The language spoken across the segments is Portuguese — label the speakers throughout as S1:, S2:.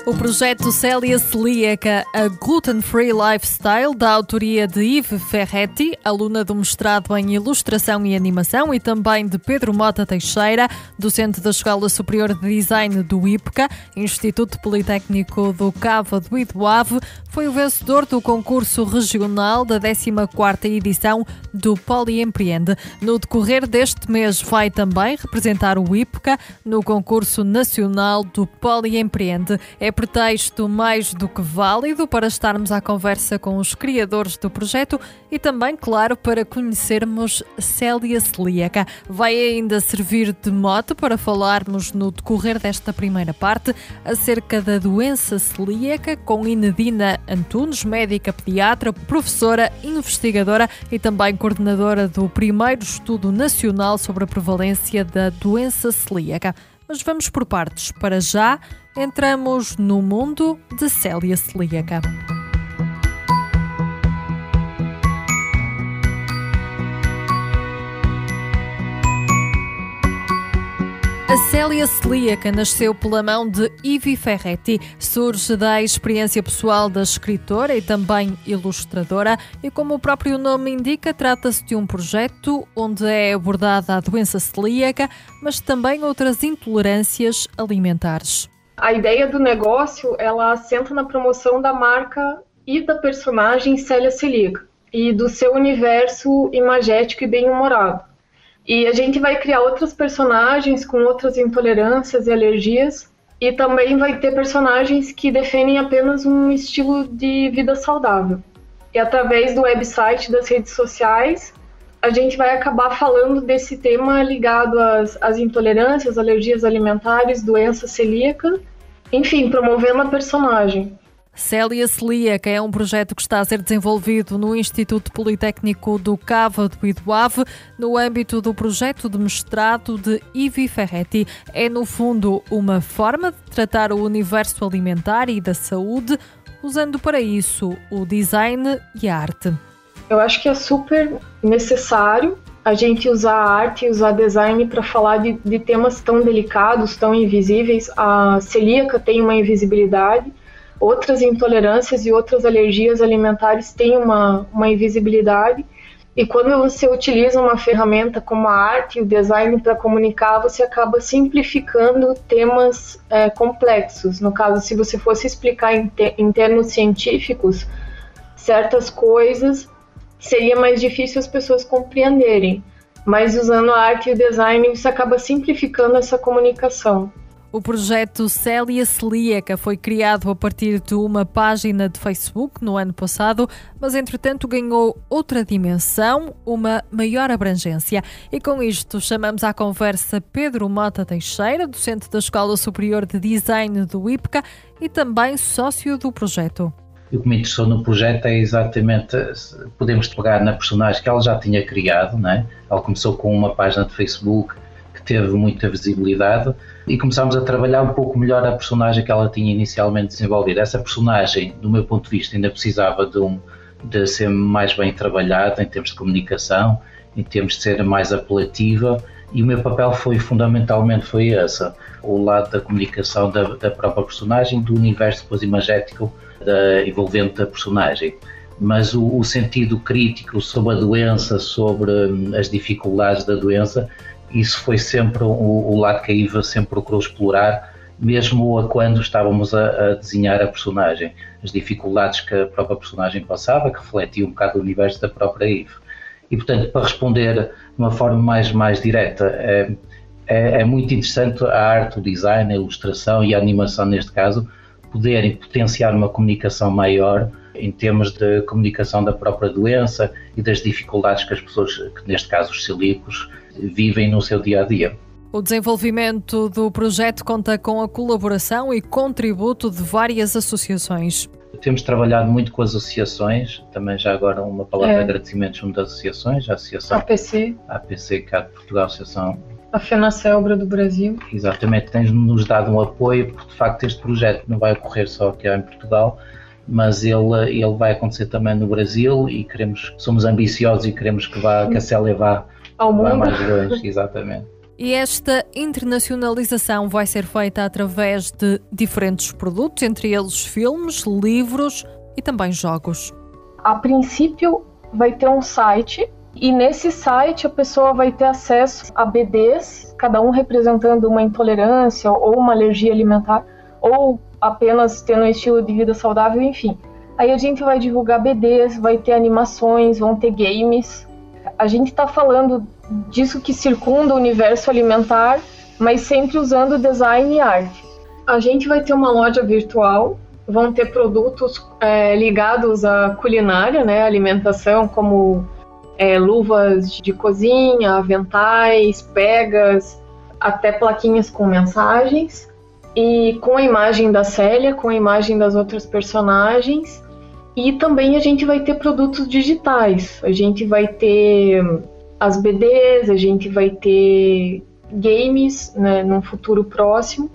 S1: O projeto Célia Celíaca, a Gluten Free Lifestyle, da autoria de Yves Ferretti, aluna do mestrado em Ilustração e Animação, e também de Pedro Mota Teixeira, docente da Escola Superior de Design do IPCA, Instituto Politécnico do Cava do Idoave, foi o vencedor do concurso regional da 14ª edição do Poliempreende. No decorrer deste mês vai também representar o IPCA no concurso nacional do Poliempreende. É pretexto mais do que válido para estarmos à conversa com os criadores do projeto e também, claro, para conhecermos Célia Celíaca. Vai ainda servir de mote para falarmos no decorrer desta primeira parte acerca da doença celíaca com Inedina Antunes, médica pediatra, professora, investigadora e também coordenadora do primeiro estudo nacional sobre a prevalência da doença celíaca. Mas vamos por partes. Para já, entramos no mundo de Célia Celíaca. A Célia Celíaca nasceu pela mão de Yves Ferretti. Surge da experiência pessoal da escritora e também ilustradora e, como o próprio nome indica, trata-se de um projeto onde é abordada a doença celíaca, mas também outras intolerâncias alimentares.
S2: A ideia do negócio, ela assenta na promoção da marca e da personagem Célia Celíaca e do seu universo imagético e bem-humorado. E a gente vai criar outros personagens com outras intolerâncias e alergias e também vai ter personagens que defendem apenas um estilo de vida saudável. E através do website, das redes sociais, a gente vai acabar falando desse tema ligado às intolerâncias, alergias alimentares, doença celíaca, enfim, promovendo a personagem.
S1: Célia Celíaca é um projeto que está a ser desenvolvido no Instituto Politécnico do Cava do Idoave, no âmbito do projeto de mestrado de Yves Ferretti. É, no fundo, uma forma de tratar o universo alimentar e da saúde, usando para isso o design e a arte.
S2: Eu acho que é super necessário a gente usar a arte e usar design para falar de temas tão delicados, tão invisíveis. A celíaca tem uma invisibilidade, outras intolerâncias e outras alergias alimentares têm uma invisibilidade. E quando você utiliza uma ferramenta como a arte e o design para comunicar, você acaba simplificando temas complexos. No caso, se você fosse explicar em termos científicos certas coisas, seria mais difícil as pessoas compreenderem, mas usando a arte e o design você acaba simplificando essa comunicação.
S1: O projeto Célia Celíaca foi criado a partir de uma página de Facebook no ano passado, mas entretanto ganhou outra dimensão, uma maior abrangência. E com isto chamamos à conversa Pedro Mota Teixeira, docente da Escola Superior de Design do IPCA e também sócio do projeto.
S3: O que me interessou no projeto é exatamente, podemos pegar na personagem que ela já tinha criado, não é? Ela começou com uma página de Facebook que teve muita visibilidade e começámos a trabalhar um pouco melhor a personagem que ela tinha inicialmente desenvolvido. Essa personagem, do meu ponto de vista, ainda precisava de ser mais bem trabalhada em termos de comunicação, em termos de ser mais apelativa, e o meu papel fundamentalmente foi esse, o lado da comunicação da própria personagem, do universo depois imagético envolvente da personagem. Mas o sentido crítico sobre a doença, sobre as dificuldades da doença, isso foi sempre o lado que a Iva sempre procurou explorar, mesmo a quando estávamos a desenhar a personagem. As dificuldades que a própria personagem passava, que refletiam um bocado o universo da própria Iva. E, portanto, para responder de uma forma mais direta, é muito interessante a arte, o design, a ilustração e a animação, neste caso, poderem potenciar uma comunicação maior em termos de comunicação da própria doença e das dificuldades que as pessoas, que neste caso os celíacos, vivem no seu dia-a-dia.
S1: O desenvolvimento do projeto conta com a colaboração e contributo de várias associações.
S3: Temos trabalhado muito com as associações, também já agora uma palavra de agradecimento junto às associações, a Associação APC cá de Portugal, a Associação
S2: a FENACELBRA do Brasil.
S3: Exatamente, tem-nos dado um apoio, porque de facto este projeto não vai ocorrer só aqui em Portugal, mas ele vai acontecer também no Brasil e somos ambiciosos e queremos que a Célia vá
S2: ao mundo.
S3: Mais longe, exatamente.
S1: E esta internacionalização vai ser feita através de diferentes produtos, entre eles filmes, livros e também jogos.
S2: A princípio, vai ter um site e nesse site a pessoa vai ter acesso a BDs, cada um representando uma intolerância ou uma alergia alimentar, ou apenas tendo um estilo de vida saudável, enfim. Aí a gente vai divulgar BDs, vai ter animações, vão ter games. A gente está falando disso que circunda o universo alimentar, mas sempre usando design e arte. A gente vai ter uma loja virtual, vão ter produtos ligados à culinária, né, alimentação, como luvas de cozinha, aventais, pegas, até plaquinhas com mensagens, e com a imagem da Célia, com a imagem das outras personagens. E também a gente vai ter produtos digitais, a gente vai ter as BDs, a gente vai ter games, né, num futuro próximo.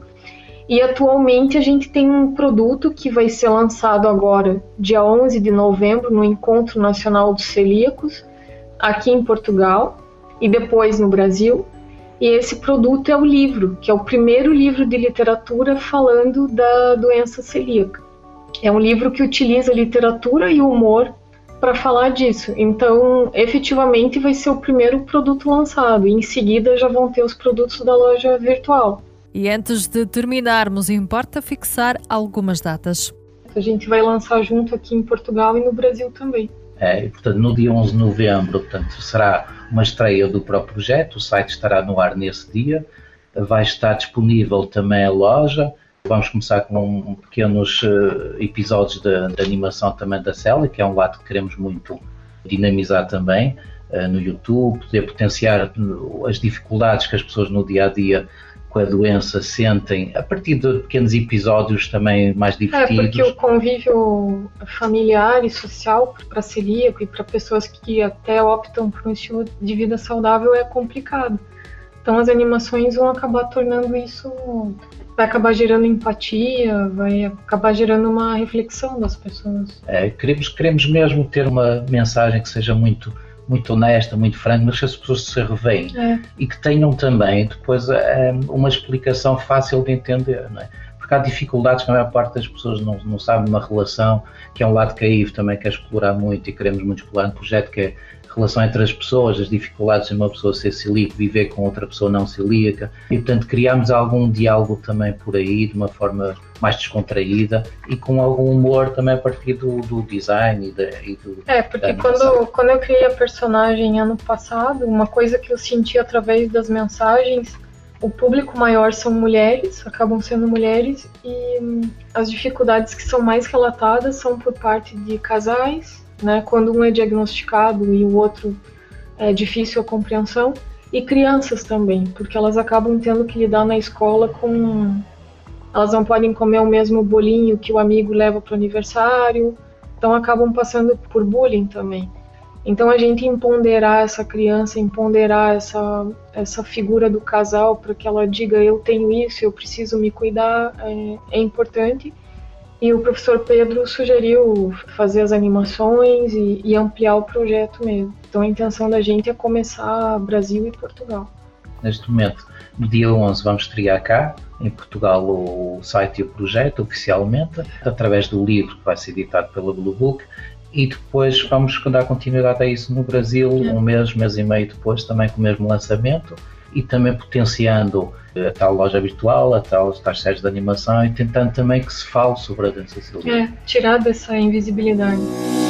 S2: E atualmente a gente tem um produto que vai ser lançado agora, dia 11 de novembro, no Encontro Nacional dos Celíacos, aqui em Portugal e depois no Brasil. E esse produto é o livro, que é o primeiro livro de literatura falando da doença celíaca. É um livro que utiliza literatura e humor para falar disso. Então, efetivamente, vai ser o primeiro produto lançado. E em seguida, já vão ter os produtos da loja virtual.
S1: E antes de terminarmos, importa fixar algumas datas.
S2: A gente vai lançar junto aqui em Portugal e no Brasil também.
S3: E, portanto, no dia 11 de novembro, portanto, será uma estreia do próprio projeto. O site estará no ar nesse dia. Vai estar disponível também a loja. Vamos começar com pequenos episódios de animação também da Célia, que é um lado que queremos muito dinamizar também no YouTube, poder potenciar as dificuldades que as pessoas no dia-a-dia com a doença sentem, a partir de pequenos episódios também mais divertidos.
S2: Porque o convívio familiar e social para celíaco e para pessoas que até optam por um estilo de vida saudável é complicado. Então as animações vão acabar tornando isso... vai acabar gerando empatia, vai acabar gerando uma reflexão das pessoas.
S3: Queremos mesmo ter uma mensagem que seja muito honesta, muito franca, mas que as pessoas se revêem e que tenham também depois uma explicação fácil de entender, não é? Porque há dificuldades que a maior parte das pessoas não sabe numa relação, que é um lado que a IVE também quer explorar muito e queremos muito explorar no projeto, que é a relação entre as pessoas, as dificuldades de uma pessoa ser celíaca, viver com outra pessoa não celíaca, e portanto criámos algum diálogo também por aí, de uma forma mais descontraída e com algum humor também a partir do design e do...
S2: Porque quando eu criei a personagem ano passado, uma coisa que eu senti através das mensagens, o público maior são mulheres, acabam sendo mulheres, e as dificuldades que são mais relatadas são por parte de casais, né, quando um é diagnosticado e o outro é difícil a compreensão, e crianças também, porque elas acabam tendo que lidar na escola com... elas não podem comer o mesmo bolinho que o amigo leva para o aniversário, então acabam passando por bullying também. Então a gente empoderar essa criança, empoderar essa figura do casal para que ela diga eu tenho isso, eu preciso me cuidar, é importante. E o professor Pedro sugeriu fazer as animações e ampliar o projeto mesmo. Então a intenção da gente é começar Brasil e Portugal.
S3: Neste momento, no dia 11, vamos estrear cá, em Portugal, o site e o projeto oficialmente, através do livro que vai ser editado pela Blue Book, e depois vamos dar continuidade a isso no Brasil, um mês e meio depois, também com o mesmo lançamento, e também potenciando a tal loja virtual, a tais séries de animação, e tentando também que se fale sobre a doença celíaca.
S2: Tirar dessa invisibilidade.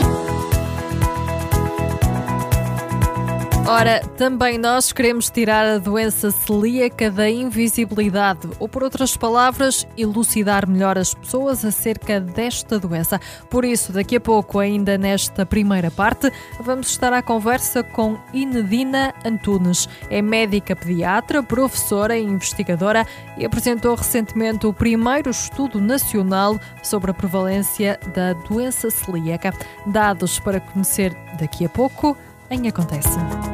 S1: Ora, também nós queremos tirar a doença celíaca da invisibilidade, ou por outras palavras, elucidar melhor as pessoas acerca desta doença. Por isso, daqui a pouco, ainda nesta primeira parte, vamos estar à conversa com Inedina Antunes. É médica pediatra, professora e investigadora e apresentou recentemente o primeiro estudo nacional sobre a prevalência da doença celíaca. Dados para conhecer daqui a pouco em Acontece.